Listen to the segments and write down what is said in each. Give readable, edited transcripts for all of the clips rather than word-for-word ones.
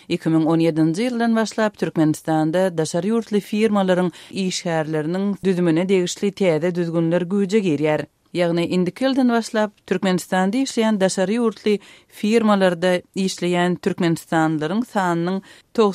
2017-nji ýyldan başlap Türkmenistanda daşary ýurtly firmalaryň işgärleriniň düzümine degişli täze düzgünler güýje girýär. Ýagny indikelden başlap Türkmenistanda işleýän daşary ýurtly firmalarda işleýän türkmenistanlylaryň sanynyň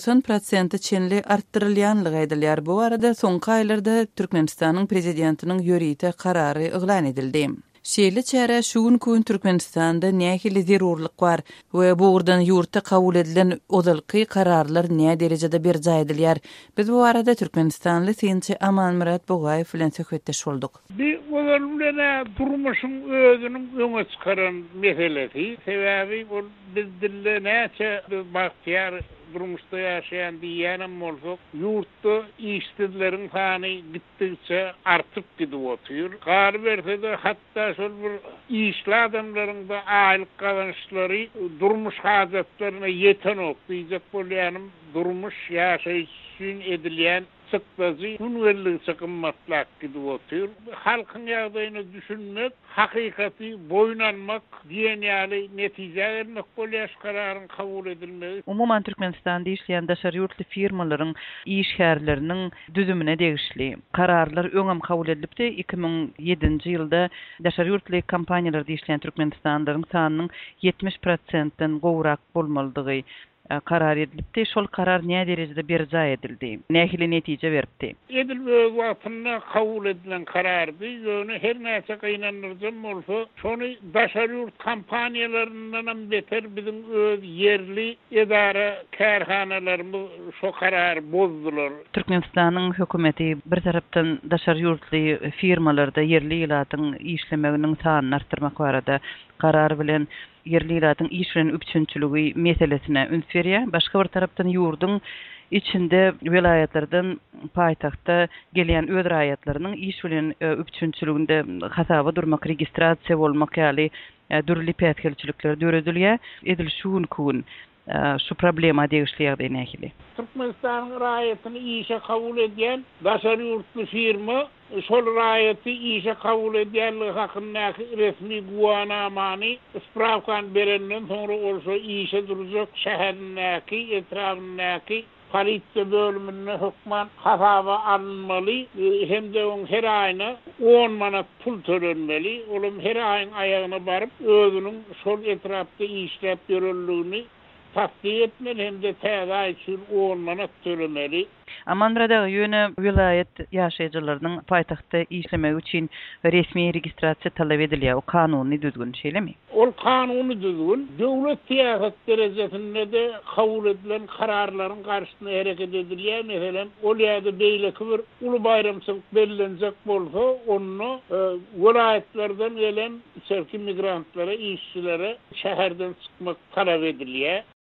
90% çenli artdyrylýanlygy aýdylýar. Bu arada soňky aýlarda Türkmenistanyň prezidentiniň ýörite karary eglan edildi. Şeýle çäre şu gün Türkmenistanda nähili zerurlyk bar we buğurdan ýurtda kabul edilen odalky kararlar näme derejede berja edilýär. Biz bu arada Türkmenistanly synçy Aman Murat Bogaýew bilen söhbetdeş boldyk. Bir olalmana durmuşyň özüniň öňe çykaran meselesi, sebäbi bu bizdille näçe bahtyar durmuşda ýaşaýan diýenem bolsak, ýurtda işsizleriň sany gitdikçe artyp gidip otyr. Gary bersede hatda şol bir işli adamlaryň da aýlyk gazançlary durmuş hajatlaryna ýeten ok diýjek bolýanym, durmuş ýaşaýyş üçin edilýän sıkbazı günvelli sıkınmatlak gidip otur. Halkın ýagdaýyny düşünmek, hakykati boýnanmak diýen ýaly netije bermek bolýar kararyň kabul edilmegi. Umuman Türkmenistanda işleýän daşary ýurtly firmalaryň işgärleriniň düzümine degişli kararlar öňem kabul edilipdi. 2007-nji ýylda daşary ýurtly kompaniýalarda işleýän türkmenistanlylaryň sanynyň 70%-den gowrak bolmalydygy karar edilipdi. Şol karar näme derejede berja edildi? Nähili netije beripdi? Edilmegi wagtynda kabul edilen karardy. Ýöne her näçe gynanyrjam bolsa, şonu daşary ýurt kompaniýalaryndan beter bizim öz yerli edara kärhanalarymyz şo karar bozdular. Türkmenistanyň hökümeti bir tarapdan daşary ýurtly firmalarda yerli ýylatyň işlemeginiň sanyny artdyrmak barada karar bilen yerli ýylatyň işlerini üçünçüligi meselesine üns berýär. Başga bir tarapdan ýurdun içinde vilayetlerden paytaxta gelýän öz raýatlarynyň iş bilen üçünçüliginde hasaba durmak, registrasiýa bolmak ýaly dürli pätkelçilikler döredilýär. Edil şuň kun şu problema degişliýär nähili. Türkmenistan raýatyny işe kabul edýän daşary ýurtly firma şol raýaty işe kabul edýänligi hakyndaky resmi guwanamany ispravkan berenden soňra olsa işe durjak şäherindäki etrafyndaky polisiýa bölümine hukman hasaba alınmaly, hem de on her aýyna 10 manat pul tölenmeli. Olum her aýyň aýagyna baryp özüniň şol etrapda işläp ýörelligini tasdik etmeli, hem de täze üçin 10 manat tölemeli. Amanrada ýöne vilayet ýaşaýjylarynyň paýtagtda işlemegi üçin resmi registrasiýa talap edilýär. O kanuny düzgün şeýlemi? Ol kanuny düzgün. Döwlet siýasat derejesinde de kabul edilen kararlaryň garşysyna hereket edilýär. Meselem, ol ýerde beýleki bir uly bayramçylyk bellenjek bolsa, onu vilayetlerden gelen serki migrantlara, işçilere şäherden çykmak talap edilýär.